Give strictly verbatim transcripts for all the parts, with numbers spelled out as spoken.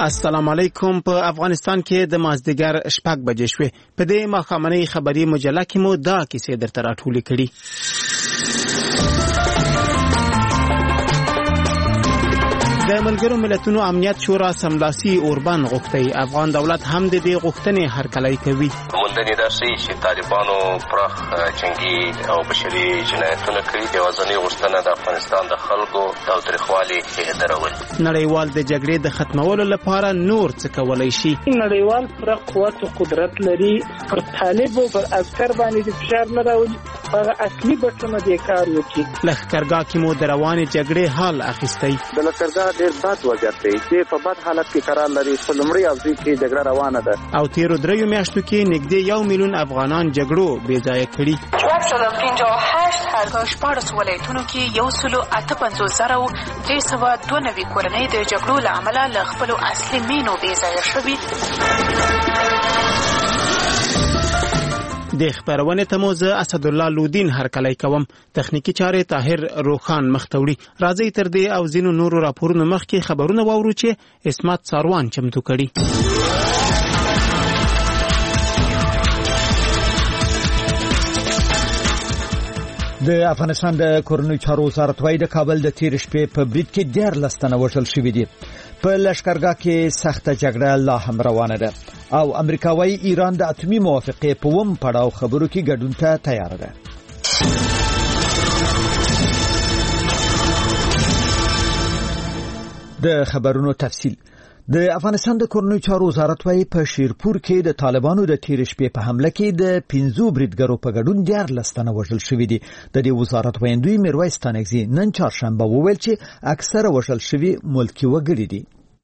السلام علیکم. په افغانستان کې د مازدیګر شپږ بجې شوې. په دې ماښامنۍ خبري مجله کې مو دا کیسې درته راټولې کړي. د ملګرو ملتونو امنیت شورا سملاسي اوربان غوښتي افغان دولت هم د دې غوښتنې هرکلی کوي. موندنې دا شي چې طالبانو پراخ جنگي او بشري جنایتونه کوي. د وزنی غوښتنه د افغانستان د خلکو د تاریخوالي درول. نړیوال د جګړې د ختمولو لپاره نور څه کولای شي؟ نړیوال پر قوت او قدرت لري پر طالب او پر عسكر باندې فشار نه راوړي. هغه اصلي بټونه د کار وکړي. لښکرګاه کې مو د روانې جګړې حال اخیستی. د لښکرګاه ډېر بد وضعیت دی چې په بد حالت کې قرار لري. په لومړي اوځي کې جګړه روانه ده او تیرو دریو میاشتو کې نږدې یو میلیون افغانان جګړو بې ځایه کړي. پنځه او هشت هر شپاړس ولایتونو کې یو سلو اته پنځوس زره درې سوه دوه نوي کورنۍ د جګړو له امله له خپلو اصلي مینو بې ځایه شوي. د خبرونه ته مو زه اسدالله لودین هرکلی کوم. تخنیکی چارې طاهر روخان مختوړي. راځي تر دې او زینو نورو راپورونو مخکې خبرونه واورو چې اسمت ساروان چمتو کړي. د افغانستان د کورنیو چارو وزارت وايي د کابل د تیر شپې په برید کې دیارلس تنه وژل شوي دي. په لښکرګاه کې سخته جګړه لا هم روانه ده او امریکا وايي ایران د اتمی موافقې په وم پړاو خبرو کې ګډون ته تیار ده. د خبرونو تفصیل. د افغانستان د کورنیو چارو وزارت وايي په شیرپور کې د طالبانو د تیر شپې په حمله کې د پنځو بریدګرو په ګډون دیارلس تنه وژل شوي دي. د دې وزارت ویاندوی میرویس تانکزي نن چهارشنبه وویل چې اکثره وژل شوي ملکي وګړي دي.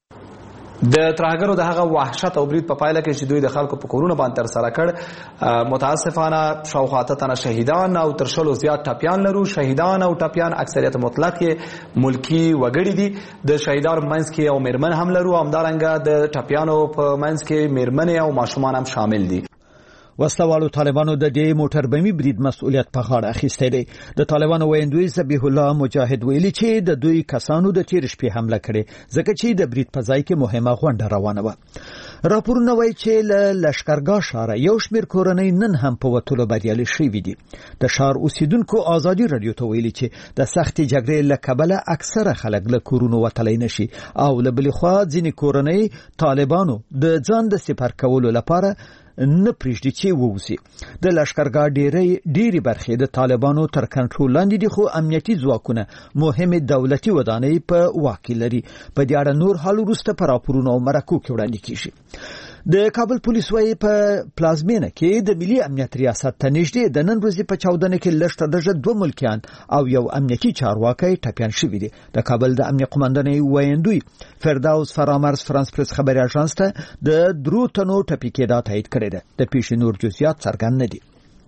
د ترهګرو د هغه وحشت او برید په پایله کې چې دوی د خلکو په کورونه باندې تر سره کړ، متاسفانه شاوخوا اته تنه شهیدان او تر شلو زیات ټپیان لرو. شهیدان او ټپیان اکثریت مطلق کې ملکی وګړي دي. د شهیدانو منځ کې او میرمن هم لرو، همدارنګه د ټپیانو په منځ کې میرمن او ماشومان هم شامل دي. وسلوالو طالبانو د دې موټر بمي برید مسؤلیت په غاړه اخیستی دی. د طالبانو ویاندوی ذبیح الله مجاهد ویلي چې د دوی کسانو د تیر شپې حمله کړې ځکه چې د برید په ځای کې مهمه غونډه روانه وه. راپورونه وایي چې له لښکرګاه ښاره یو شمېر کورنۍ نن هم په وتلو بریالي شوي دي. د ښار اوسیدونکو ازادي راډیو ته ویلي چې د سختې جګړې له کبله اکثره خلک له کورونو وتلی نشي او له بلې خوا ځینې کورنۍ طالبانو د ځان د سپر کولو لپاره نه پریږدي چې ووځي. د لښکرګاه ډېری ډېری برخې د طالبانو تر کنټرول لاندې دي، خو امنیتي ځواکونه مهمې دولتي ودانۍ په واک کې لري. په دې اړه نور حال وروسته په راپورونو او مرکو کې وړاندې کیږي. د کابل پولیس وايي په پلازمینه کې د ملي امنیت ریاست ته نږدې د نن ورځې په چاودنه کې لږ تر ډېره دوه ملکیان او یو امنیتي چارواکی ټپیان شوي دي. د کابل د امنیت قوماندانۍ ویاندوی فردوس فرامرز فرانس پریس خبري اژانس ته د درو تنو ټپي کېدا تایید کړی دی. د پیښې نور جزئیات څرګند نه دي.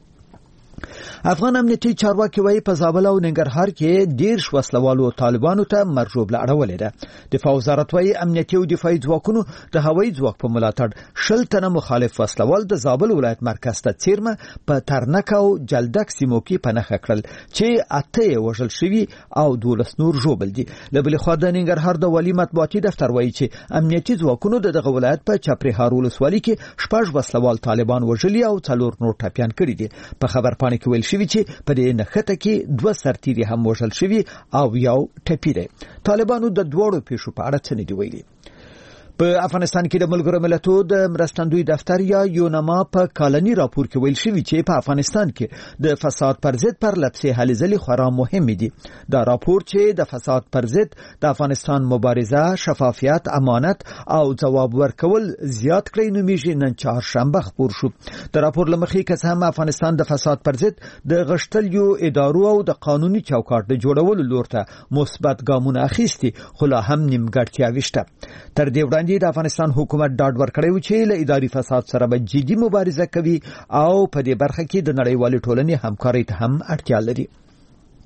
افغان امنیتي چارواکي وايي په زابل او ننګرهار کې ډېر وسلوالو طالبانو ته مرجوبله اړولې ده. دفاع وزارت وايي امنیتي او دفاعي ځواکونو د هوایي ځواک په ملاتړ شل تنه مخالف وسلوال د زابل ولایت مرکز ته څیرمه په ترنک او جلدک سیمو کې پناه کړل چې اته وژل شوي او دولس نور ژوبل دي. له بلې خوا د ننګرهار د والي مطبوعاتي دفتر وايي چې امنیتي ځواکونو د دغه ولایت په چپرهار ولسوالۍ کې شپږ وسلوال طالبان وژلي او څلور نور ټپیان کړي دي. په خبر پاڼه کې ویل شوی چې په دې نښته کې دوه سرتیري هم وژل شوي او یو ټپي دی. طالبانو د دوړو پیښو په اړه څه نه دی ویلي. په افغانستان کې د ملګرو ملتونو د مرستندوی دفتر یا یونما په کالني راپور کې ویل شوی چې په افغانستان کې د فساد پر ضد پرلپسې هلې ځلې خورا مهمې دي. دا راپور چې د فساد پر ضد د افغانستان مبارزه، شفافیت، امانت او جواب ورکول زیات کړی نومیږي نن چهارشنبه خپور شو. د راپور لمخې که څه هم افغانستان د فساد پر ضد د غښتلیو ادارو او د قانوني چوکاټ د جوړولو لور ته مثبت ګامونه اخیستي، خو لا هم نیمګړتیاوې شته. تر دې وړاندې د افغانستان حکومت ډاډ ورکړی و چې له اداري فساد سره به جدي مبارزه کوي او په دې برخه کې د نړیوالې ټولنې همکارۍ ته هم اړتیا لري.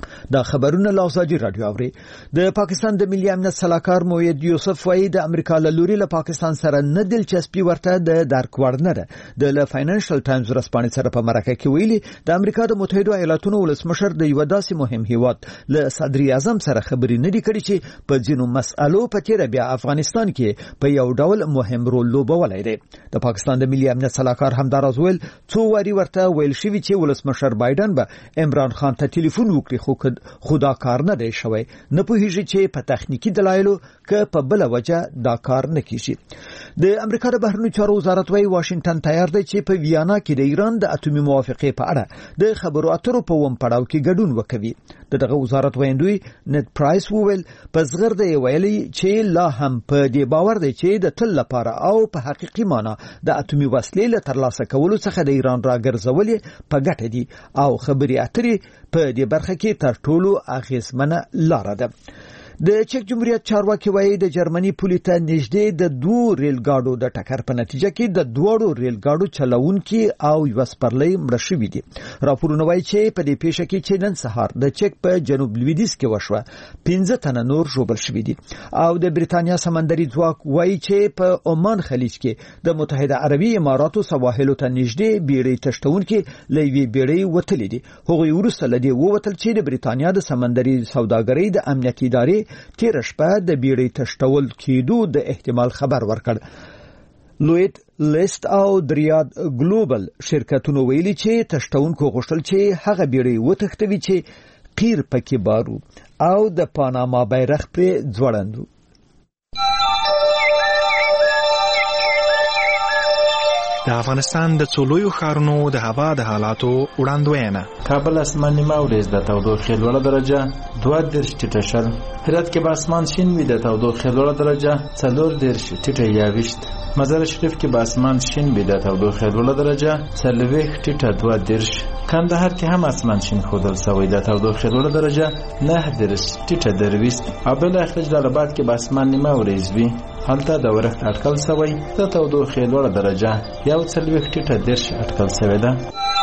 دا خبرونه لاساجي رادیو اوري. د پاکستان د ملي امنیت سلاکار موید یوسف وایي د امریکا له لوري له پاکستان سره نه دلچسپي ورته د دارک وړ نه ده. د له فاینانشل ټایمز رسپانې سره په مرکه کې ویلي د امریکا د متحده ایالاتونو ولسمشر د یو داسې مهم هیواد له صدر اعظم سره خبرې نه دي کړې چې په ځینو مسألو په تیر بیا افغانستان کې په یو ډول مهم رول لوبولی دی. د پاکستان د ملي امنیت سلاکار همداراز ویل څو واري ورته ویل شوي چې ولسمشر بایدن به عمران خان ته ټلیفون وکړي خو خو دا کار نه دی شوی. نه پوهیږي چې په تخنیکی دلایلو که په بل وجه دا کار نه کیږي. د امریکا د بهرنیو چارو وزارت وايي واشنگټن تیار دی چې په ویانا کې د ایران د اټومي موافقې په اړه د خبرو اترو په وم پړاو کې ګډون وکوي. دغه وزارت ویندوی نت پرایس وویل په زغر دی ویلي چې لا هم په دې باور دی چې د تل لپاره او په حقيقي معنی د اټومي وسلې له ترلاسه کولو څخه د ایران راګرځولې په ګټه دي او خبري اترې په دې برخه کې تر ټولو اغیزمنه لار ده. د چک جمهوریت چارواکي وایي د جرمني پولې ته نږدې د دوه ریل ګاډو د ټکر په نتیجه کې د دوړو ریل ګاډو چلوونکي او یو سپرلۍ مړه شوي دي. راپورونه وایي چې په دې پیښه کې چې نن سهار د چک په جنوب لویدیځ کې وشوه پنځه تنه نور ژوبل شوي دي. او د بریتانیا سمندري ځواک وایي چې په عمان خلیج کې د متحده عربي اماراتو سواحلو ته نږدې بیړۍ تشتونکي له یوې بیړۍ وتلې دي. هغوی وروسته له دې ووتل چې د بریتانیا د سمندري سوداګرۍ د امنیتي ادارې تیر شپه د بیړۍ تشتول کېدو د احتمال خبر ورکړ. لوید لیست او دریاد ګلوبل شرکتونو ویلي چې تشتونکو غوښتل چې هغه بیړۍ وتښتوي چې قیر پکې بارو او د پاناما بیرغ پرې ځوړندو. د افغانستان د څولویو ښارونو د هوا د حالاتو وړاندوینه. کابل اسمان نیمه ورځ د تودوخې لوړه درجه دوه دېرش ټیټه شل. هرات کې به اسمان شین وي د تودوخې لوړه درجه څلور دېرش ټیټه یاویشت. مزار شریف کې به اسمان شین وي د تودوخې لوړه درجه څلوېښت ټیټه دوه دېرش. کندهار کې هم اسمان شین ښودل شوی د تودوخې لوړه درجه نهه دېرش ټیټه درویشت. او بالاخره جلال آباد کې به اسمان نیمه ورځ وي هلته د ورښت اټکل شوی د تودوخې لوړه درجه یو څلوېښت ټیټه دېرش اټکل شوی ده.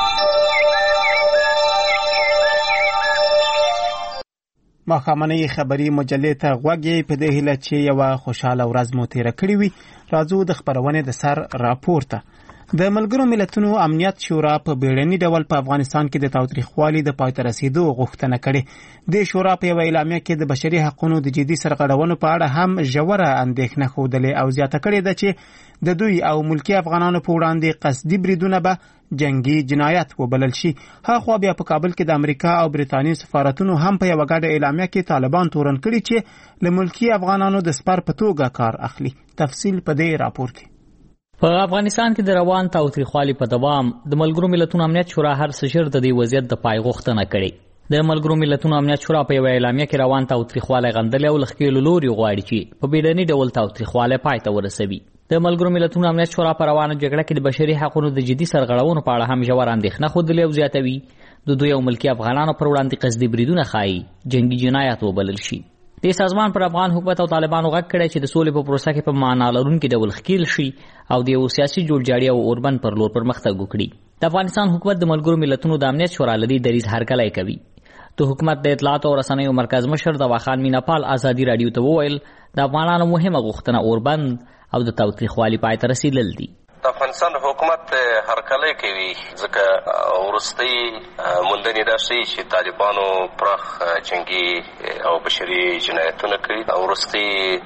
ماښامنۍ خبري مجلې ته غوږی په دې هیله چې یو خوشاله ورځ مو تیر کړی وي. راځو د خبرونې د سر راپور ته. د ملګرو ملتونو امنیت شورا په بیړني ډول په افغانستان کې د تاوتریخوالي د پای ته رسیدو غوښتنه کړې. د شورا په یو اعلامیه کې د بشري حقوقو د جدي سرغړونو په اړه هم ژوره اندېښنه ښودلې او زیاته کړې ده چې د دوی او ملکی افغانانو په وړاندې قصدي بریدونه به جنگي جنایت وبلل شي. هاخوا بیا په کابل کې د امریکا او بریتانیا سفارتونو هم په یو غاډه اعلامیه کې طالبان تورن کړي چې له ملکی افغانانو د سپر په توګه کار اخلي. تفصیل په دې راپور کې. په افغانستان کې د روان تاوتریخوالي په دوام د ملګرو ملتونو امنیت شورا هر څه ژر د دې وضعیت د پای غوښتنه کړې. د ملګرو ملتونو امنیت شورا په یو اعلامیه کې روان تاوتریخوالی غندلې او لښکېلو لوري غواړي چې په بیړني ډول تاوتریخوالی پای ته ورسوي. د ملګرو ملتونو امنیت شورا په روانه جګړه کې د بشري حقوقو د جدي سرغړونو په اړه هم ژور اندېښنه ښودلې او زیاتوي د دوی او ملکی افغانانو پر وړاندې قصدي بریدونه ښایي جنگي جنایت وبلل شي. د سازمان پر افغان حکومت او طالبانو غږ کړی چې د سولې په پروسه کې په معنا لرونکي ډول ښکیل شي او د یو سیاسي جوړجاړي او اوربند پر لور پرمختګ وکړي. د افغانستان حکومت د ملګرو ملتونو د امنیت شورا لدی دریځ هرکلی کوي. د حکومت د اطلاعات او رسنیو مرکز مشر دواخان میناپال ازادي رادیو ته وویل د افغانانو مهمه غوښتنه اوربند او د تاوتریخوالي پای ته رسیدل دي. د افغانستان حکومت هرکلی کوي ځکه وروستۍ موندنې دا ښیي چې طالبانو پراخ جنګي او بشري جنایتونه کړي. وروستۍ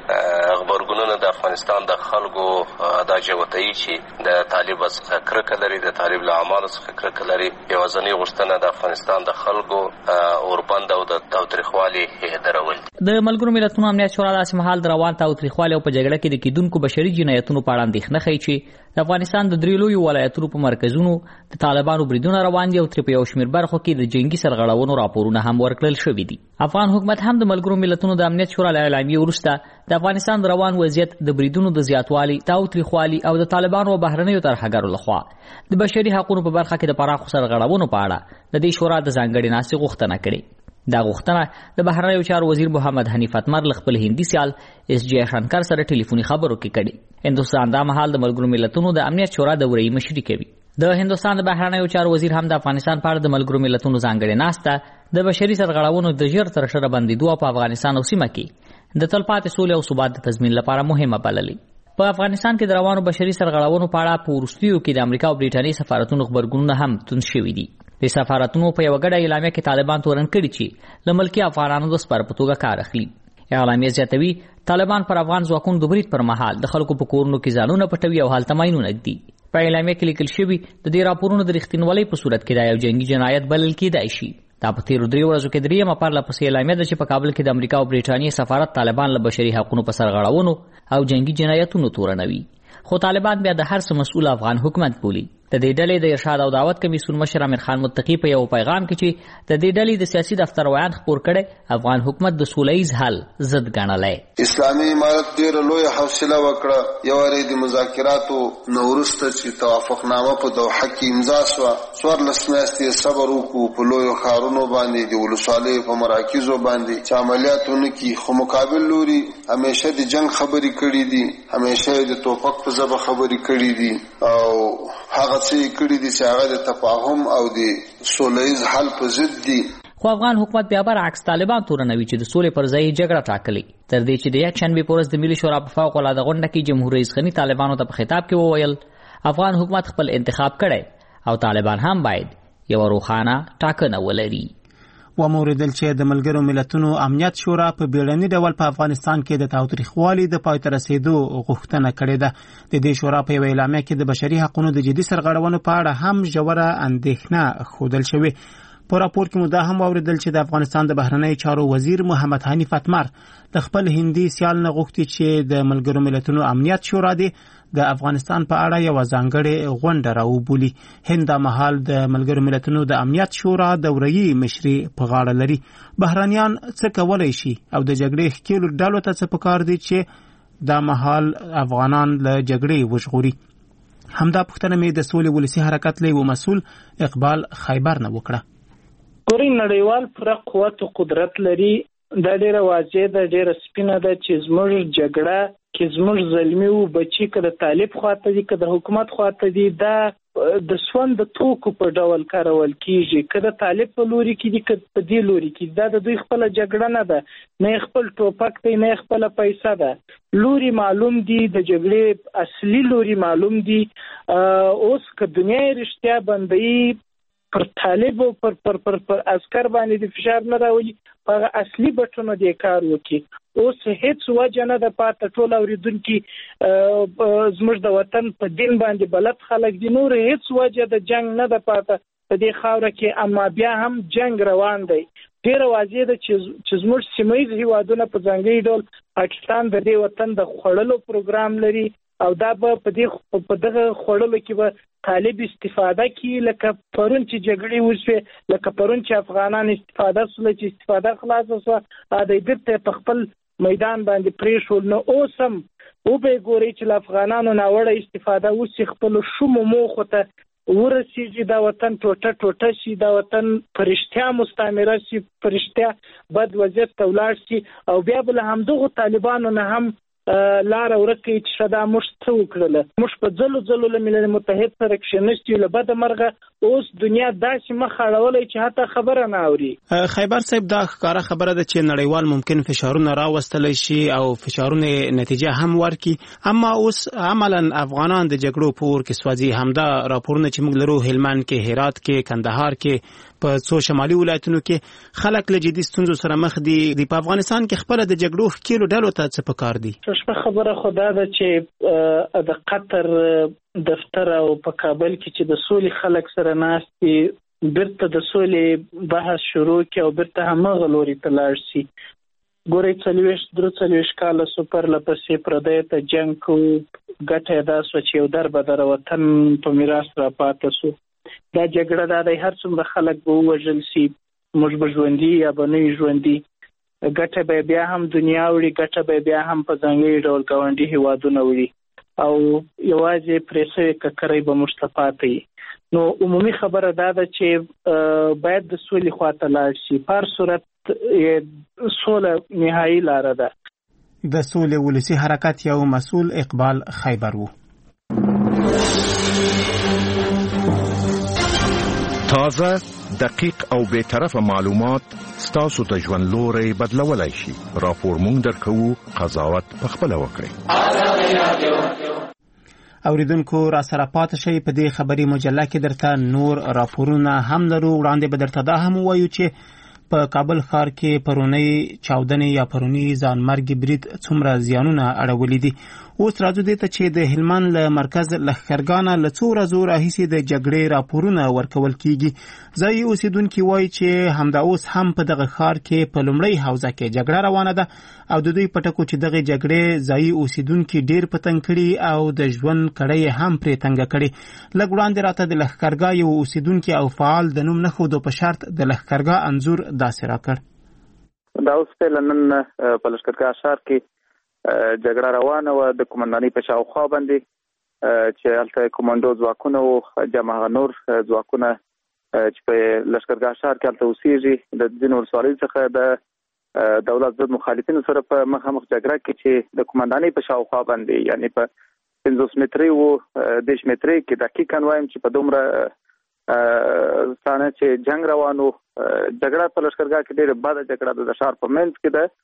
غبرګونونه د افغانستان د خلکو دا جوتوي چې د طالب څخه کرکه لري، د طالب له اعمالو څخه کرکه لري. یوازینۍ غوښتنه د افغانستان د خلکو اوربند او د تاوتریخوالي درول. د ملګرو ملتونو امنیت شورا داسې مهال د روان تاوتریخوالي او په جګړه کې د کیدونکو بشري جنایتونو په اړه اندېښنه ښیي چې د افغانستان د درې لویو ولایتونو په مرکزونو د طالبانو بریدونه روان دي او ترې په یو شمېر برخو کې د جنګي سرغړونو راپورونه هم ورکړل شوي دي. افغان حکومت هم د ملګرو ملتونو د امنیت شورا له اعلامیې وروسته د افغانستان د روان وضعیت د بریدونو د زیاتوالي، تاوتریخوالي او د طالبانو او بهرنیو ترهګرو لخوا د بشري حقوقو په برخه کې د پراخو سرغړونو په اړه د دې شورا د ځانګړې ناستې غوښتنه کړې. دا غوښتنه د بهرنیو چارو وزیر محمد حنیف اتمر له خپل هندي سیال اس جی شنکر سره ټلیفوني خبرو کې کړي. هندوستان دا مهال د ملګرو ملتونو د امنیت شورا د وړي مشري کوي د هندستان د بهرنیو چارو وزیر هم د افغانستان په اړه د ملګرو ملتونو ځانګړې ناسته د بشري سرغړونو د ژر تر شره بندیدو په افغانستان او سیمه کې د تلپاتې سولې او ثبات د تضمین لپاره مهمه بللې. په افغانستان کې د روانو بشري سرغړونو په اړه په وروستیو کې د امریکا او بریټانیې سفارتونو خبرګونونه هم توند شوي دي. د سفارتونو په یو غړ اعلامیه کې طالبان تورن کړي چې له ملکي افغانانو د سپر په توګه کار اخلي. اعلامیه زیاتوي طالبان پر افغان ځواکونو د برید پر مهال د خلکو په کورونو کې ځانونه پټوي او حالت ماینونه دي. په اعلامیه کې لیکل شوی د دې راپورونو د رښتینولۍ په صورت کې دا یو جنگي جنایت بلل کېدای شي. دا په تیرو درې ورځو کې درېیمه پرله پسې اعلامیه ده چې په کابل کې د امریکا او بریټانیې سفارت طالبان له بشري حقوقو په سرغړونو او جنگي جنایتونو تورنوي. خو طالبان بیا د هر څه مسؤل افغان حکومت بولي. د دې ډلې د ارشاد او دعوت کمیسیون مشر امیر خان متقی په یو پیغام کې چې د دې ډلې د سیاسي دفتر ویان خبر کړي افغان حکومت د سولهییز حل ضد ګڼلی. اسلامي امارت ډېره لویه حوصله وکړه. یو واری د مذاکراتو نه وروسته چې توافقنامه په دوحه کې امضا شوه، څوارلس میاشتې صبر وکړو په لویو ښارونو باندې د ولسوالیو په مراکزو باندې چې عملیات ونه کړي. خو مقابل لوري همیشه د جنگ خبرې کړي دي، همیشه د توپک په ژبه خبرې کړي دي او هغه څه کړي دي چې هغه د تفاهم او د سولهییز حل په ضد دي. خو افغان حکومت بیا برعکس طالبان تورنوي چې د سولې پر ځای جګړه ټاکلې. تر دې چې د یکشنبې په ورځ د ملي شورا په فوق العاده غونډه کې جمهور رئیس غني طالبانو ته په خطاب کې وویل افغان حکومت خپل انتخاب کړي او طالبان هم باید یو روښانه ټاکنه ولري. و موردل چې د ملګرو ملتونو امنیت شورا په بیړني ډول په افغانستان کې د تاوتریخوالي د پای ته رسیدو غوښتنه کړې ده. د دې شورا په یو اعلامیه کې د بشري حقوقو د جدي سرغړونو په اړه هم ژوره اندېښنه ښودل شوې. په راپور کې مو دا هم واوریدل چې د افغانستان د بهرنیو چارو وزیر محمد حنیف اتمر د خپل هندي سیال نه غوښتي چې د ملګرو ملتونو امنیت شورا دی د افغانستان په اړه یو ځانګړې غونډه راوبولي. هند د مهال د ملګرو ملتونو د امنیت شورا دوره‌یي مشري په غاړه لري. بهرانيان څه کولای شي او د جګړې ښکېلو ډلو ته څه پکار دي چې د مهال افغانان له جګړې وژغوري؟ همدا پوښتنه مې د سولې ولسي حرکت له یو مسؤل اقبال خیبر نه وکړه. ګورئ نړیوال پوره قوت او قدرت لري. دا ډېره واضح ده، ډېره سپینه ده چې زموږ جګړه کې زموږ زلمي و بچي که د طالب خواته دي که د حکومت خواته دي دا د سون د توکو په ډول کارول کیږي. که د طالب په لوري کې دي که په دې لوري کې دا د دوی خپله جګړه نه ده، نه خپل ټوپک دی نه خپله پیسه ده. لوري معلوم دي، د جګړې اصلي لوري معلوم دي. اوس که دنیا یې رښتیا بندوي پر طالب او پر پر پر پر عسكر باندې د فشار نه راولي په اصلي بټونو د کار وکي. اوس هیڅ وجه نه د پاته ټول اوریدونکو زموږ د وطن په دین باندې بلد خلک دي، نور هیڅ وجه د جنگ نه د پاته په دې خاوره کې، اما بیا هم جنگ روان دی. ډېر واضح ده چې زموږ سیمایي هیوادونه په ځانګړي ډول پاکستان د دې وطن د خوړلو پروګرام لري او دا به په دې په دغه خوړلو کې به طالب استفاده کوي. لکه پرون چې جګړې وشوې، لکه پرون چې افغانان استفاده سول چې استفاده خلاصه سوه د دې په خپل میدان باندې پرېښول. نو اوس هم وبه ګورئ چې له افغانانو ناوړه استفاده وشي، خپل شومو موخو ته ورسیږي، دا وطن ټوټه ټوټه شي، دا وطن پرشتیا مستعمره شي، پرشتیا بد وضعیت ته ولاړ شي او بیا به له همدغو طالبانو نه هم لاره ورکړي چې شدا موږ څه وکړله. موږ په ځلو ځلو له ملل متحد سره کښېنستي، له بده مرغه اوس دنیا داسې مخ اړولی چې حتی خبره نه اوري. خیبر صاحب دا ښکاره خبره ده چې نړیوال ممکن فشارونه راوستلی شي او فشارونه نتیجه هم ورکړي، اما اوس عملا افغانان د جګړو په اور کې سوځي. همدا راپورونه چې موږ لرو هلمند کې، هرات کې، کندهار کې، په څو شمالي ولایتونو کې خلک له جدي ستونزو سره مخ دي. په افغانستان کې خپل د جګړو ښکېلو ډلو ته څه پکار دي؟ شپه خبره خدا ده چې د قطر دفتر او په کابل کې چې د سولې خلک سره ناست دي بیرته د سولې بحث شروع کړي او بیرته هماغه لوري ته لاړ شي. ګورئ څلوېښت درې څلوېښت کاله سو پرله پسې پردیو ته جنګ کوو، ګټه یې دا سوه چې یو در بدره وطن په میراث راپاته سو. دا جګړه دا دی هر څومره خلک به ووژل سي موږ به ژوندي یا به نه وي ژوندي، ګټه به بیا هم دنیا وړي، ګټه به بیا هم په ځانګړي ډول ګاونډي هیوادونه وړي او یوازې پرې سوې ککرۍ به موږ ته پاتې وي. نو عمومي خبره دا ده چې باید د سولې خواته لاړ شي. په هر صورت سوله نهایي لاره ده. د سولې ولسي حرکت یو مسؤل اقبال خیبر و. تازه، دقیق او بے طرفه معلومات ستاسو د ژوند لوري بدلولای شي. راپور مونږ درکو، قضاوت پخپله وکړئ. اوریدونکو را سره پاتې شئ. په دې خبري مجله کې درته نور راپورونه هم لرو. وړاندې به درته دا هم ووایو چې په کابل ښار کې پرونی چاودنې یا پرونی ځانمرګي برید څومره زیانونه اړولي دي. اوس راځو دې ته چې د هلمند له مرکز لښکرګانه له څو ورځو راهیسې د جګړې راپورونه ورکول کیږي. ځایي اوسیدونکي وایي چې همدا اوس هم په دغه ښار کې په لومړۍ حوزه کې جګړه روانه ده او د دوی په ټکو چې دغه جګړې ځایي اوسیدونکي ډېر په تنګ کړي او د ژوند کړۍ هم پرې تنګه کړي. لږ وړاندې راته د لښکرګاه یو اوسیدونکي او فعال د نوم نه ښودو په شرط د لښکرګاه انځور داسې راکړ. دا اوس په لندن په لښکرګاه ښار کې جګړه روانه و د قومندانۍ په شاوخوا باندې چې هلته کمانډو ځواکونه او جمع نور ځواکونه چې په لښکرګاه ښار کې هلته اوسېږي د ځینو ولسوالیو څخه د دولت ضد مخالفینو سره په مخامخ جګړه کې چې د قومندانۍ په شاوخوا باندې یعنی په پنځوس مترۍ و دېرش مترۍ کې دقیقاً وایم چې په دومره ستانه چې جنگ روانو جګړه په لښکرګاه کې ډېره بده جګړه ده. د ښار په منځ کې ده.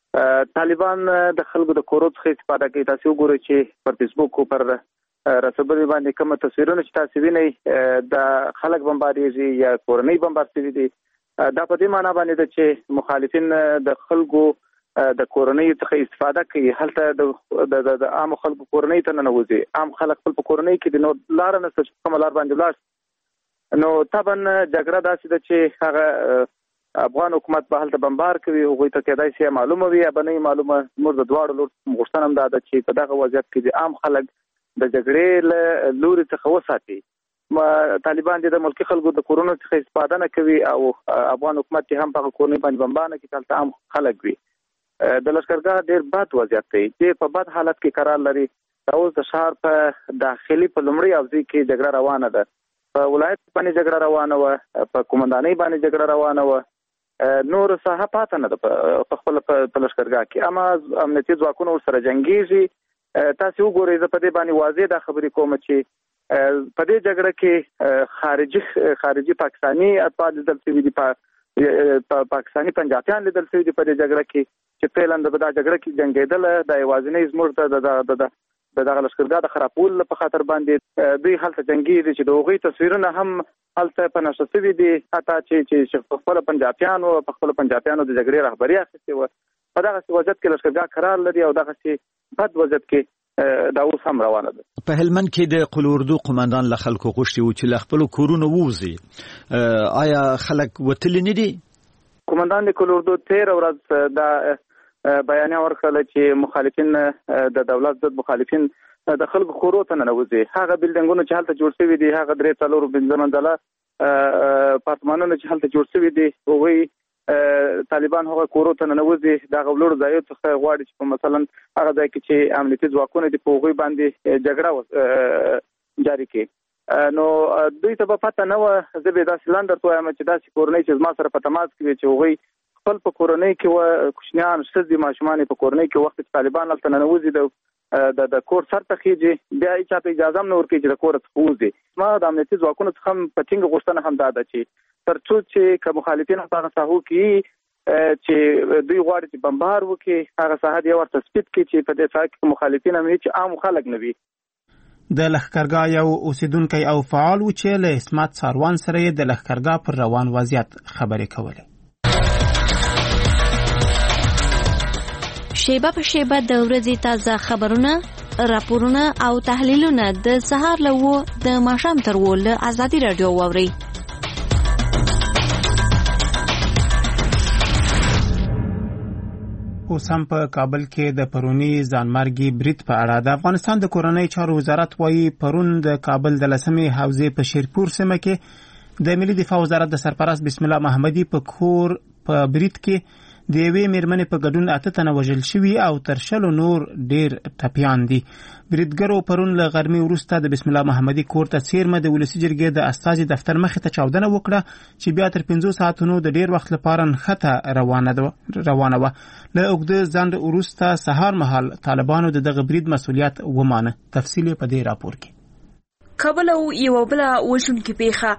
طالبان د خلکو د کورو څخه استفاده کوي. تاسو وګورئ چې پر فیسبوک او پر رسوبري باندې کوم تصویرونه چې تاسو وینئ د خلک بمباریږي یا کورنۍ بمبار شوي دي. دا په دې معنی باندې ده چې مخالفین د خلکو د کورنۍ څخه استفاده کوي. هلته د د عام خلکو کورنۍ ته ننوځي. عام خلک خپل په کورنۍ کې د نو لار نه څه کوم لار باندې لاس نو طبعا جګړه داسې ده چې هغه افغان حکومت به هلته بمبار کوي. هغوی ته کېدای شي معلومه وي یا به نه معلومه. موږ د دواړو لور غوښتنه هم دا ده چې په دغه وضعیت کې د عام خلک د جګړې له لوري څخه وساتي. طالبان د ملکي خلکو د کورونو څخه استفاده نه کوي او افغان حکومت هم په کورنۍ باندې بمبار نه کوي چې هلته عام خلک وي. د لښکرګاه ډېر بد وضعیت دی. چې په بد حالت کې قرار لري. دا اوس د ښار په داخلي په لومړۍ حوزې کې جګړه روانه ده. په ولایت باندې جګړه روانه وه، په قومندانۍ باندې جګړه روانه وه. نور ساحه پاته نه ده په خپل په لښکرګاه کې. اما امنیتي ځواکونه ورسره جنګېږي. تاسو وګورئ زه په دې باندې واضح دا خبرې کوم چې په دې جګړه کې خارجي خارجي پاکستاني اتباع لیدل شوي دي، پاکستاني پنجابیان لیدل شوي دي په دې جګړه کې چې فعلا د دا جګړه کې جنګېدل د یوازینۍ زموږ د د د دغه لښکرګاه د خرابولو په خاطر باندې دوی هلته جنګېږي چې د هغوی تصویرونه هم هلته په نشر شوي دي. حتی چې په خپله پنجابیانو په خپله پنجابیانو د جګړې رهبري اخیستې وه. په دغسې وضعیت کې لښکرګاه قرار لري او دغسې بد وضعیت کې دا اوس هم روانه ده. په هلمند کې د قلوردو قومندان له خلکو غوښتي وو چې له خپلو کورونو ووځي. آیا خلک وتلي نه دي؟ قومندان د قلوردو تېره ورځ دا بیانیه ورکړله چې مخالفین د دولت ضد مخالفین د خلکو کورو ته ننوځي. هغه بلډینګونه چې هلته جوړ شوي دي، هغه درې څلور پنځه منزله اپارتمانونه چې هلته جوړ شوي دي، هغوی طالبان هغه کورو ته ننوځي. د هغه لوړو ځایو څخه غواړي چې په مثلا هغه ځای کې چې امنیتي ځواکونه دي په هغوی باندې جګړه جاري کړي. نو دوی ته به پته نه وه. زه به داسې لاندې درته وایم چې داسې کورنۍ چې زما سره په تماس کې وي چې هغوی خپل په کورنۍ کې و کوچنیان ښځې ماشومان په کورنۍ کې وخت چې طالبان هلته ننوځي د د کور سر ته خېږي، بیا هېچا ته اجازه هم نه ورکوي چې د کوره څخه ووځي. زما د امنیتي ځواکونو څخه هم په ټینګه غوښتنه هم دا ده چې تر څو چې که مخالفین په هغه ساحو کې چې دوی غواړي چې بمبار وکړي، هغه ساحه دې ورته سپیډ کړي چې په دې ساحه کې مخالفین هم هېڅ عام خلک نه وي. د لښکرګاه یو اوسیدونکی او فعال و چې له اسمت ساروان سره یې د لښکرګاه پر روان وضعیت خبرې کولې. شیبه په شیبه د ورځې تازه خبرونه، راپورونه او تحلیلونه د سهار له وو د ماښام تر وو له ازادي راډیو واورئ. اوس هم په کابل کې د پرونی ځانمرګي برید په اړه د افغانستان د کورنۍ چارو وزارت وایي پرون د کابل د لسمې حوزې په شیرپور سیمه کې د ملي دفاع وزارت د سرپرست بسم الله محمدي په کور په برید کې د یوې میرمنې په ګډون اته تنه وژل شوي او تر شلو نور ډېر ټپیان دي. بریدګرو پرون له غرمې وروسته د بسم الله محمدي کور ته څیرمه د ولسي جرګې د استازي دفتر مخې ته چاودنه وکړه چې بیا تر پنځو ساعتونو د ډېر وخت لپاره نښته روانه وه. له اوږده ځنډ وروسته سهار مهال طالبانو د دغه برید مسؤلیت ومانه. تفصیل په دې راپور کې. کابل او یو بل وژونکې پیښه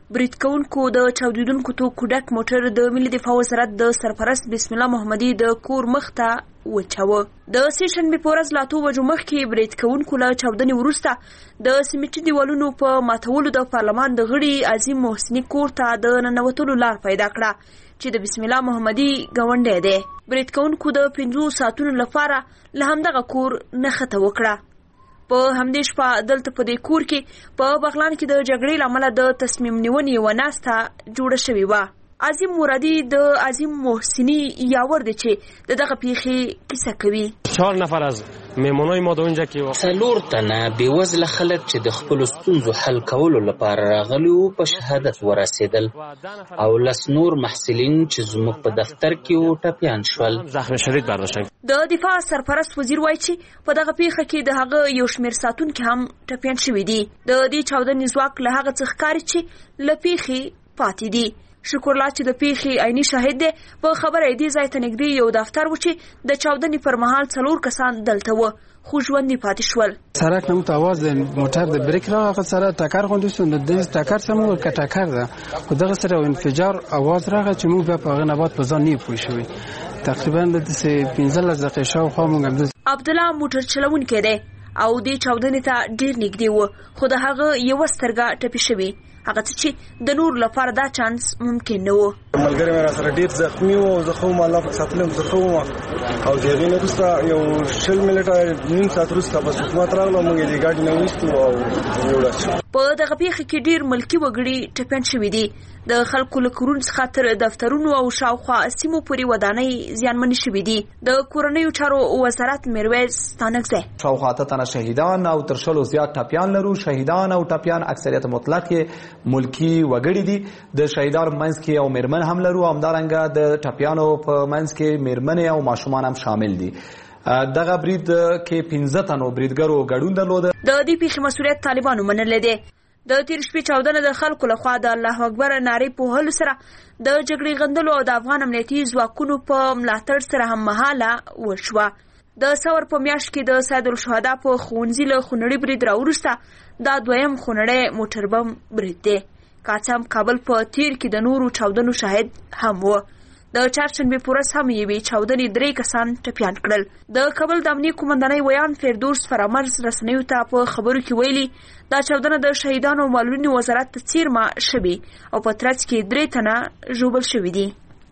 برید کوونکو د چاودیدونکو توکو ډک موټر د ملي دفاع وزارت د سرپرست بسم الله محمدي د کور مخ ته وچاوه. د سې شنبې په ورځ لا اتو بجو مخکې برید کوونکو له چاودنې وروسته د سیمټي دیوالونو په ماتولو د پارلمان د غړي عظیم محسني کور ته د ننوتلو لار پیدا کړه چې د بسم الله محمدي ګاونډی دی. برید کوونکو د پنځو ساعتونو لپاره له همدغه کور نښته وکړه. په همدې شپه دلته په دې کور کې په بغلان کې د جګړې له امله د تصمیم نیونې یوه ناسته جوړه شوې وه. عظیم مرادي د عظیم محسني یاور دی چې د دغه پیښې کیسه کوي. چهار نفر از میمونای ما د اونجا کې څلور تنه بېوزله خلک چې د خپلو ستونزو حل کولو لپاره راغلي وو په شهادت ورسېدل او لس نور محصلین چې زموږ په دفتر کې وو ټپیان شول. زخم شدید برداشت. د دفاع سرپرست وزیر وایي چې په دغه پیښه کې د هغه یو شمېر ساتونکي هم ټپیان شوي دي. د دې چاودنې ځواک له هغه څه ښکاري چې له پیښې پاتې دي. شکر الله چې د پیښې عیني شاهد دی. په خبره دې ځای ته نږدې یو دفتر و چې د چاودنې پر مهال څلور کسان دلته وو خو ژوندي پاتې شول. سرک نه مت आवाज د موټر د بریک راغی سره ټکر غونډې شو. د ټکر سم ورکه ټکر ده خو دغه سره انفجار आवाज راغی چې موږ بیا په هغه نه بعد په ځان نه پوه شوي. تقریبا د پنځلس دقیقې شاوخوا موږ عبدالله موټر چلونکی دی او دې چاودنې ته ډېر نږدې و خو د هغه یوه سترګه ټپي شوې. هغه څه چې د نور لپاره دا چانس ممکن نه و. ملګری مې راسره ډېر زخمي و او زه خو هم الله پاک ساتلی وم. زه ښه وم او د هغې نه وروسته یو شل منټه نیم ساعت وروسته بس حکومت راغلو. موږ یې د ګاډي نه ویستو او یوړل شو. په دغه پیښه کې ډېر ملکي وګړي ټپیان شوي دي. د خلکو له کورونو څخه تر دفترونو او شاوخوا سیمو پورې ودانۍ زیانمنې شوي دي. د کورنیو چارو وزارت میرویس ستانکزی شاوخوا اته تنه شهیدان او تر شلو زیات ټپیان لرو. شهیدان او ټپیان اکثریت مطلق یې ملکی وګړي دي. د شهیدانو منځ کې او میرمن هم لرو. همدارنګه د ټپیانو په منځ کې میرمنې او ماشومان هم شامل دي. دغه برید کې پنځه تنو بریدګرو ګډون درلود. د دې پیښې مسؤلیت طالبانو منلی دی. د تیر شپې چاودنه د خلکو لخوا د الله اکبر نارې په وهلو سره د جګړې غندلو او د افغان امنیتي ځواکونو په ملاتړ سره هم مهاله وشوه. د ثور په میاشت کې د سید الشهدا په ښوونځي له خونړي برید راوروسته دا دویم خونړی موټر بم برید دی. کاڅم کابل په تیر کې د نورو چاودنو شاهد هم و. د چهارشنبې په ورځ هم یوې چاودنې درې کسان ټپیان کړل. د کابل د امنیې قومندانۍ ویان فردوس فرامرز رسنیو ته په خبرو کې ویلي دا چاودنه د شهیدانو او معلولینو وزارت ته څیرمه شوې او په ترڅ کې درې تنه ژوبل شوي دي.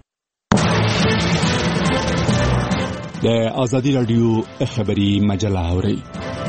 د ازادي راډیو خبري مجله اورئ.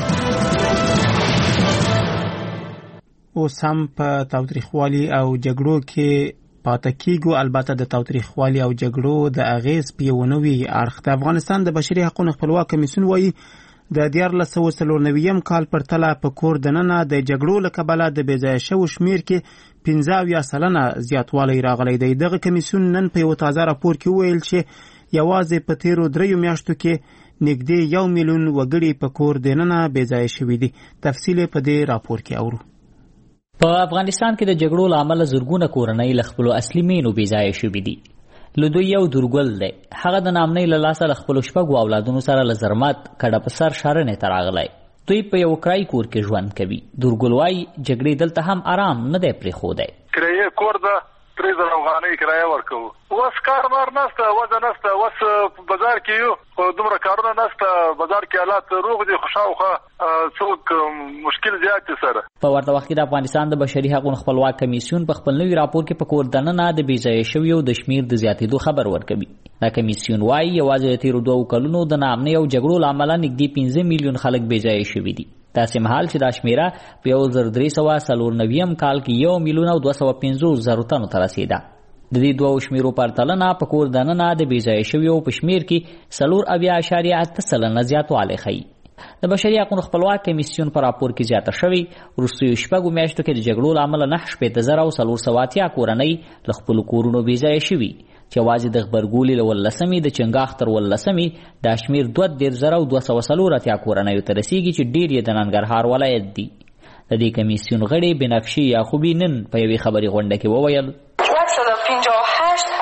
اوس هم په تاوتریخوالي او جګړو کې پاتې کیږو. البته د تاوتریخوالي او جګړو د اغیز په یو نوي اړخ د افغانستان د بشري حقوقو خپلواک کمیسیون وایي د دیارلس سوه څلور نویم کال پر تله په کور دننه د جګړو له کبله د بېځایه شوو شمېر کې پنځه اویا سلنه زیاتوالی راغلی دی. دغه کمیسیون نن په یو تازه راپور کې وویل چې یوازې په تیرو دریو میاشتو کې نږدې یو میلیون وګړي په کور دننه بېځایه شوي دي. تفصیل په دې راپور کې اورو. په افغانستان کې د جګړو له امله زرګونه کورنۍ له خپلو اصلي مینو بېځایه شوي دي. له دوی یو دورګل دی. هغه د نامنۍ له لاسه له خپلو شپږو اولادونو سره له زرمت کډه په سر ښارنې ته راغلی. دوی په یو کرایي کور کې ژوند کوي. دورګل وایي جګړې دلته هم آرام نه دی پرېښودی. کرایه کور ده درې زره افغانۍ کرایه ورکوو. اوس کاربار نشته، وضع نشته. اوس بازار کې یو خو دومره کارونه نشته. بازار کې حالات روغ دي خو شاوخوا څوک مشکل زیات دي سره. په ورته وخت کې د افغانستان د بشري حقوقو خپلواک کمیسیون په خپل نوي راپور کې په کور دننه د بېځایه شویو د شمېر د زیاتېدو خبر ورکوي. دا کمیسیون وایي یوازې د تېرو دوو کلونو د ناامنۍ او جګړو له امله نږدې پنځه میلیون خلک بېځایه شوي دي. داسې مهال چې دا شمېره په یو زر درې سوه څلور نویم کال کې یو میلیون او دوه سوه پنځوس زرو تنو ته رسېده. د دې دوو شمېرو پرتلنه په کور دننه د بېځایه شویو په شمېر کې څلور اویا اعشاریه اته سلنه زیاتوالی ښیي. د بشري حقوقو خپلواک کمیسیون په راپور کې زیاته شوې وروستیو شپږو میاشتو کې د جګړو له امله نهه شپېته زره او څلور سوه اتیا کورنۍ له خپلو کورونو بېځایه شوي چې یوازې د غبرګولي له ولسمې د چنګاښ تر ولسمې دا شمېر دوه دېرش زره او دوه سوه څلور اتیا کورنیو ته رسېږي چې ډېر یې د ننګرهار ولایت دي. د دې کمیسیون غړي بنفشي یعقوبي نن په یوې خبري غونډه کې وویل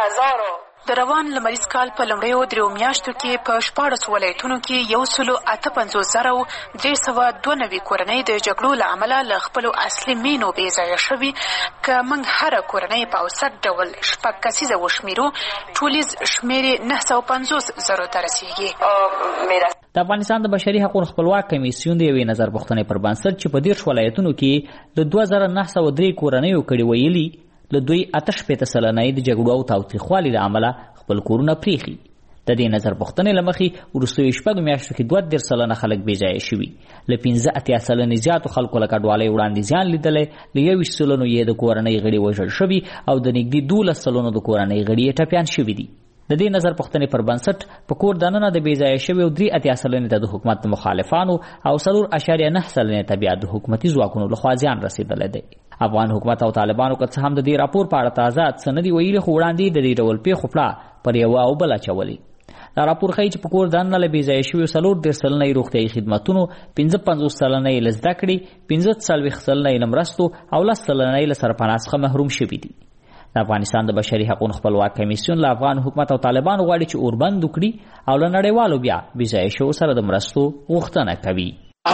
هزارو. د روان لمریز کال په لومړیو دریو میاشتو کې په شپاړس ولایتونو کې یو سلو اته پنځوس زره او درې سوه دوه نوي کورنۍ د جګړو له امله له خپلو اصلي مینو بې ځایه شوي. که موږ هره کورنۍ په اوسط ډول شپږ کسیزه وشمېرو، ټولیز شمېر یې نهه سوه پنځوس زرو ته رسیږي. د افغانستان د بشري حقوقو خپلواک کمیسیون د یوې نظر پوښتنې پر بنسټ چې په دېرش ولایتونو کې د دوه زره نهه سوه درې کورنیو کړي ویلي، له دوی اته شپېته سلنه د جګړو او تاوتریخوالي له امله خپل کورونه پریښي. د دې نظر پوښتنې له مخې وروستیو شپږو میاشتو کې دوه دېرش سلنه خلک بې ځایه شوي. له پنځه اتیا سلنې زیاتو خلکو له کډوالۍ وړاندې زیان لیدلی، له یوویشت سلنو یې د کورنۍ غړي وژل شوي او د نږدې دولس سلنو د کورنۍ غړي یې ټپیان شوي دي. د دې نظر پوښتنې پر بنسټ په کور دننه د بې ځایه شویو درې اتیا سلنې ته د حکومت د مخالفانو او څلور اعشاریه نه سلنې ته بیا د حکومتي ځواکونو لخوا زیان رسېدلی دی. افغان حکومت او طالبانو که څه هم د دې راپور په اړه تازه څه نه دي ویلي، خو وړاندې د دې ډول پیښو پړه پر یوه او بل اچولې. دا راپور ښیي چې په کور دننه له بې ځایه شویو څلور دېرش سلنه یې روغتیایي خدمتونو، پنځه پنځوس سلنه یې له زده کړې، پنځه څلوېښت سلنه یې له مرستو او لس سلنه یې له سرپناه څخه محروم شوي دي. د افغانستان د بشري حقوقو خپلواک کمیسیون له افغان حکومت او طالبانو غواړي چې اوربند وکړي او له نړیوالو بیا بې ځایه شویو سره د مرستو غوښتنه کوي.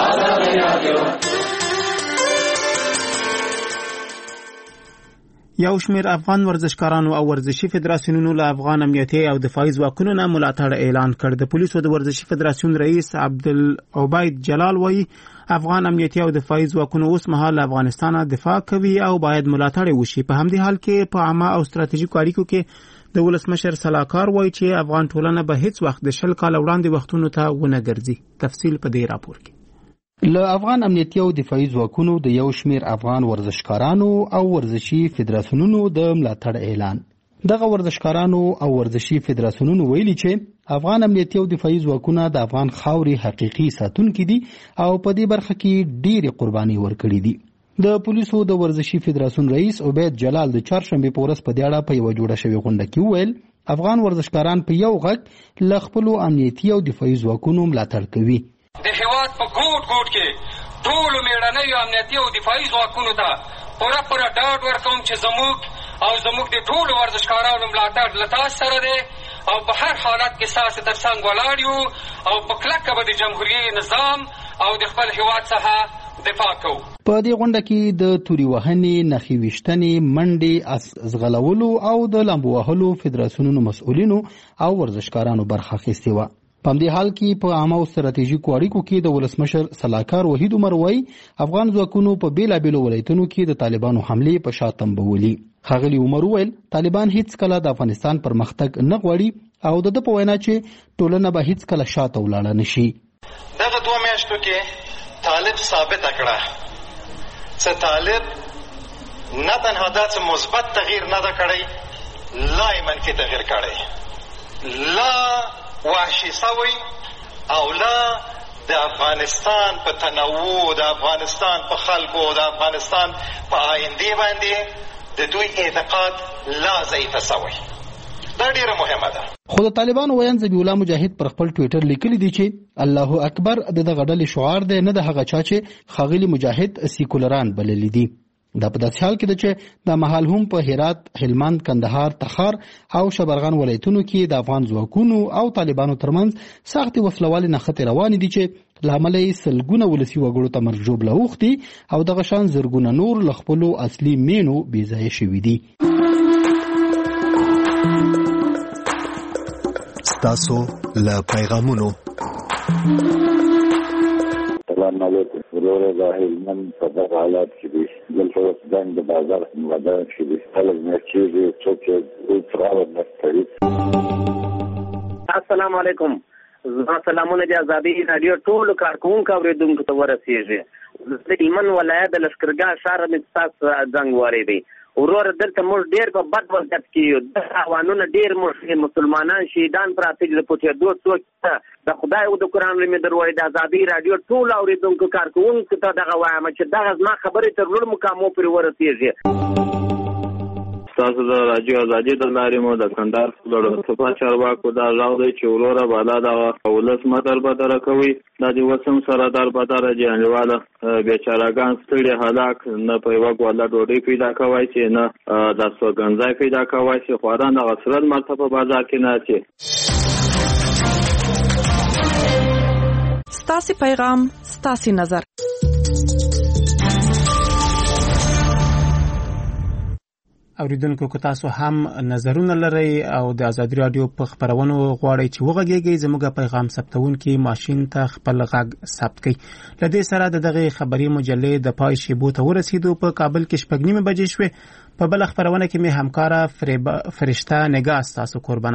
یو شمېر افغان ورزشکارانو او ورزشي فدراسیونونو له افغان امنیتي او دفاعي ځواکونو نه ملاتړ اعلان کړ. د پولیسو د ورزشي فدراسیون رئیس عبدالعبید جلال وایي افغان امنیتي او دفاعي ځواکونو اوس مهال له افغانستانه دفاع کوي او باید ملاتړ وشي. په همدې حال کې په عامه او ستراتیژیکو اړیکو کې د ولسمشر سلاکار وایي چې افغان ټولنه به هیڅ وخت د شل کال وړاندې وختونو ته ونه ګرځي. تفصیل په دې راپور کې. له افغان امنیتي او دفاعي ځواکونو د یو شمېر افغان ورزشکارانو او ورزشي فدراسیونونو د ملاتړ اعلان. دغه ورزشکارانو او ورزشي فدراسیونونو ویلي چې افغان امنیتي او دفاعي ځواکونه د افغان خاورې حقيقي ساتونکي دي او په دې برخه کې ډېرې قرباني ورکړي دي. د پولیسو د ورزشي فدراسیون رئیس عبید جلال د چهارشنبې په ورځ په دې اړه په یوه جوړه شوې غونډه کې وویل افغان ورزشکاران په یو غږ له خپلو امنیتي او دفاعي ځواکونو ملاتړ کوي. د هیواد په ګوټ ګوټ کې ټولو میړنیو امنیتي او دفاعي ځواکونو ته پوره پوره ډاډ ورکوم چې زموږ او زموږ د ټولو ورزشکارانو ملاتړ له تاسو سره دی او په هر حالت کې ستاسو تر څنګ ولاړ یو او په کلکه به د جمهوریت نظام او د خپل هیواد څخه دفاع کوو. په دې غونډه کې د توري وهنې، نښې ویشتنې، منډې، اس ځغلولو او د لامبو وهلو فدراسیونونو مسؤلینو او ورزشکارانو برخه اخیستې وه. په همدې حال کې په عامه او ستراتیژیکو اړیکو کې د ولسمشر سلاکار وحید عمر وایي افغان ځواکونو په بېلابېلو ولایتونو کې د طالبانو حملې په شا تنبولي. ښاغلي عمر وویل طالبان هیڅ کله د افغانستان پرمختګ نه غواړي او د ده په وینا چې ټولنه به هیڅ کله شاته ولاړه نه شي. دغه دوه میاشتو کې طالب ثابته کړه چې طالب نه تنها داسې مثبت تغییر نه ده کړی، لا یې منفي تغییر کړی، لا وحشي سوی او لا د افغانستان په تنوع، د افغانستان په خلکو، د افغانستان په آینده باندې د دوی اعتقاد لا ضعیفه سوی. دا ډیره مهمه ده. خو د طالبانو ویاند ذبیح الله مجاهد پر خپل ټویټر لیکلی دی چې الله اکبر د دغه ډلې شعار دی، نه د هغه چا چې ښاغلي مجاهد سیکولران بللی دي. دا په داسې حال کې ده چې دا مهال هم په هرات، هلمند، کندهار، تخار او شبرغان ولایتونو کې د افغان ځواکونو او طالبانو ترمنځ سختې وسلوالې نښتې روانې دي چې له امله یې سلګونه ولسي وګړو ته مرګ ژوبله اوښتي او دغه شان زرګونه نور له خپلو اصلي مینو بې ځایه شوي دي. ستاسو له پیغامونو سلام علیکم. ورور د هلمند په دغه حالات کې دي، دلته اوس دنګ د بازار مدار کې دي، خلک مېچېږي، څوک یې اوتراوه نه کوي. السلام علیکم. زما سلامونه د ازادي راډیو ټولو کارکوونکو اورېدونکو ته ورسېږي. د هلمند ولایت د لښکرګاه ښار مې ستاسو زنګ واورېدی. ورور دلته موږ ډېر په بد وضعیت کې یو، د اوانونه ډېر موږ مسلمانان شهیدان پراته دي، د پوټېدو څوک ته د خدای او د قرآن مې در وایي. د ازادي راډیو ټولو اورېدونکو کارکوونکو ته دغه وایم چې دغه زما خبرې تر لوړ مقامو پورې ورسېږي. تاسو د راجیو ازادي د لارې مو د کندهار د صفا چارواکو دا راو دی چې وروره بالا د ولس مدار بدره کوي دا د وسم سره در بدره جنواله بیچارهګان ستړي هلاک نه په یو غوړه ډوډۍ پیدا کوي چې نه د سوګنځای پیدا کوي چې خواران د غسرت مرتبه بازار کې نه چي ستاسي پیغام ستاسي نظر. اوریدونکو که تاسو هم نظرونه لرئ او د ازادي رادیو په خبرونو غواړئ چې وغږیږئ زموږ پیغام ثبتونکي ماشین ته خپل غږ ثبت کړئ. له دې سره د دغه خبري مجلې د پای شیبو ته ورسېدو. په کابل کې شپږ نیمې بجې شوې. په بل خبرونه کې مې همکاره فرشته نگاه ستاسو قربان